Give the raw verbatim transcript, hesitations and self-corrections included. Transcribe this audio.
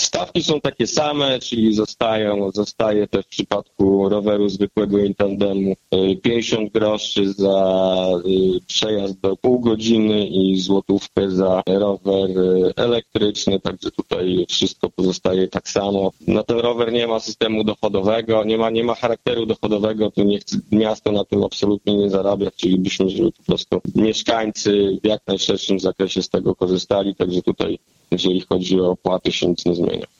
Stawki są takie same, czyli zostają, zostaje też w przypadku roweru zwykłego i tandemu pięćdziesiąt groszy za przejazd do pół godziny i złotówkę za rower elektryczny, także tutaj wszystko pozostaje tak samo. Na ten rower nie ma systemu dochodowego, nie ma, nie ma charakteru dochodowego, tu nie chce, miasto na tym absolutnie nie zarabia, chcielibyśmy, żeby po prostu mieszkańcy w jak najszerszym zakresie z tego korzystali, także tutaj jeżeli chodzi o opłaty się nic nie zmienia.